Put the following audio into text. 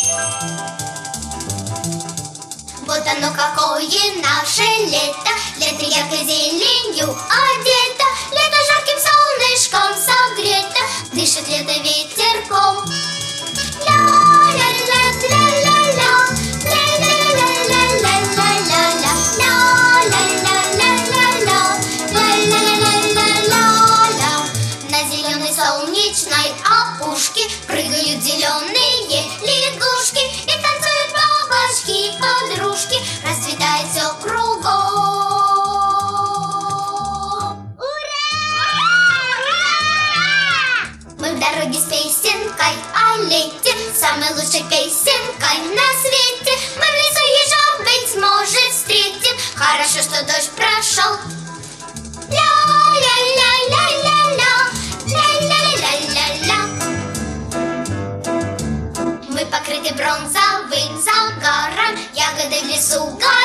Вот оно какое наше лето, лето яркой зеленью одето, лето жарким солнышком согрето, дышит лето ветерком. Ля-ля-ля-ля-ля-ля, ля-ля-ля-ля-ля-ля-ля, ля-ля-ля-ля-ля-ля-ля-ля-ля. На зеленой солнечной опушке прыгают зеленые лягушки и танцуют бабочки-подружки, расцветает все кругом. Ура! Мы в дороге с песенкой о лете, самой лучшей песенкой на свете. Мы в лесу ежа, быть может, встретим. Хорошо, что дождь прошел. Ля-ля-ля-ля-ля-ля, ля-ля-ля-ля-ля. Мы покрыты бронзовым загаром, ягоды в лесу